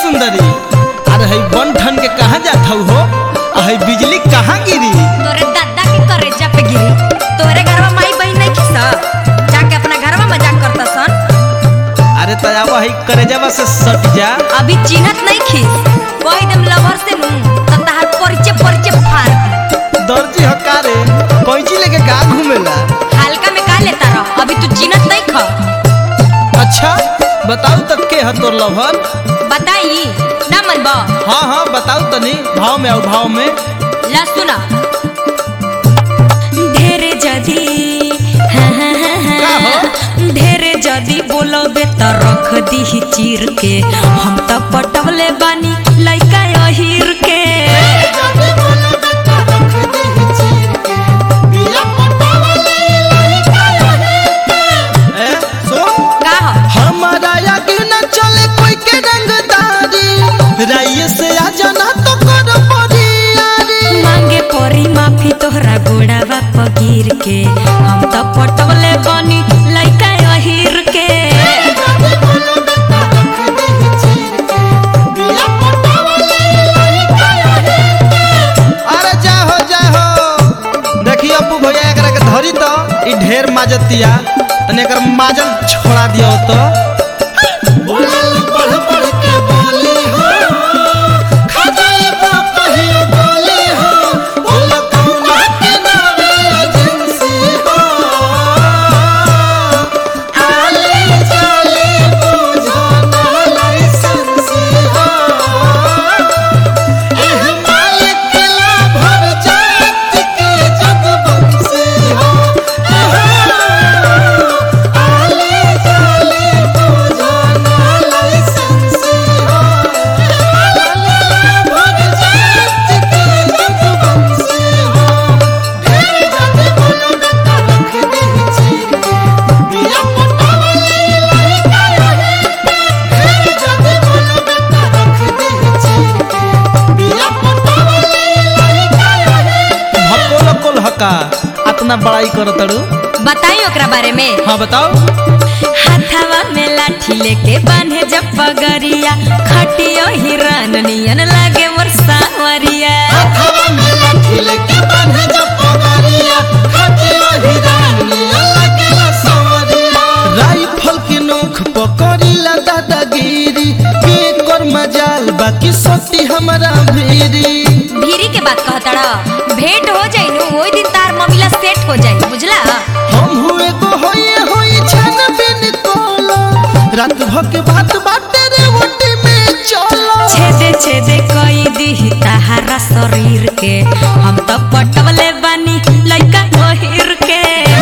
सुंदरी, अरे हई बन ठन के कहाँ जात हो? हई बिजली कहाँ गिरी? तोरे दादा के करेजा पे गिरी। तोरे घरवा माई बहन नहीं खिसा, जाके अपना घरवा मजाक करता सन। अरे तयावा हई करेजावा से सट जा। अभी चिन्हत नहीं खिस, कोई दम लवर से नू त तहार परिचय फाड़। दर्जी हकारे कैंची लेके का घूमेला? हल्का में का लेता रह, अभी तू चिन्हत नहीं ख। अच्छा बताऊ तक के है तोर लवर? बताई ना मन बा। हाँ हाँ बताऊ तनी, भाव में आओ भाव में। ला सुना। ढेरे जदी का हो? ढेरे जदी बोलोबे त रख दी चीर के, हम त पटवले बानी लइका अहिर के। राइए से आ जाना तो कर परियारी, मांगे परी माफी तोहरा गोड़ावा पगीर के, हम तो पटवले बनी लइका अहिर के। अरे जाहो देखिए अप्पू भैया एकरा के धरी तो ई ढेर माजतिया, तने एकर माजल छोड़ा दियो तो। अपना बड़ाई करो तड़ू, बताई ओकरा बारे में। हाँ बताओ। हाथवा में लाठी लेके बांधे जब पगरिया, खटियो हिरन नियन लागे मोर सावरिया। हाथवा में लाठी लेके बांधे जब पगरिया, खटियो हिरन नियन लागे मोर सावरिया। राइफल की नोक पकड़ीला दादागिरी, के कर मजाल बाकी सोती हमारा भीरी के बात कहतड़ा, भेंट हो जाई नु ओई दिन तार ममिला सेट हो जाई, बुझला। हम हुए को होई छन बिन कोलो, रात भर के बात बाटे रे ओटी में चलो। छेदे कई दी ताहारा शरीर के, हम तो पटवले बानी लइका अहिर के।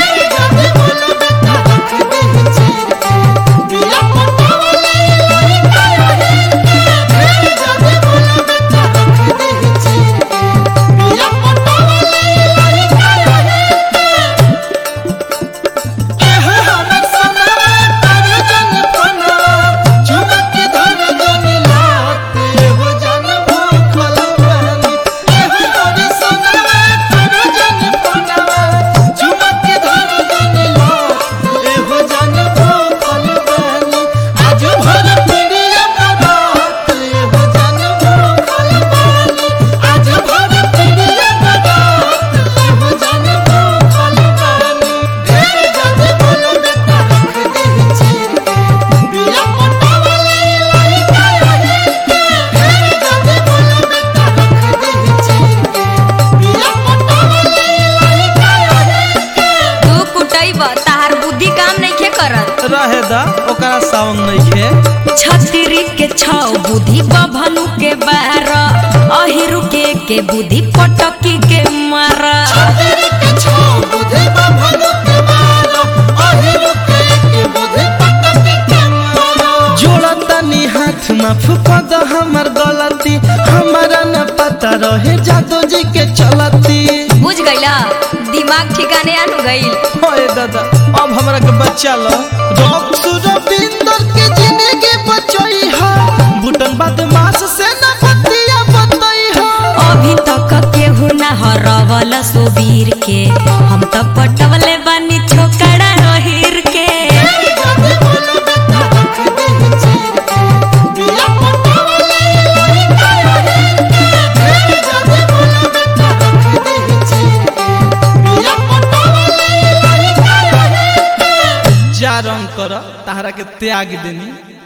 रहे दा ओकरा सावन नइखे। छतरी के छाव बुद्धि बभनु के बार, अहिरु के बुद्धि पटकी के मार। छतरी के छाव बुद्धि बभनु के बार, अहिरु के बुद्धि पटकी के मार। जोड़ा तनी हाथ माफ कर दो हमर गलती, हमारा न पता रहे जादू जी के चलती। बुझ गइला, दिमाग ठिकाने आनु गइल। ओए दादा अब हमरा के बच्चा लो, रॉक सुरबिंदर के जिंदगी बचई हा, बुटन बदमाश से न बतिया बतई हा। अभी तक केहू ना हरवल सोबीर के, हम तो पटवले बानी छोकड़ा अहिर के। बिया पटवले जा रंग कर तहरा के त्याग देनी।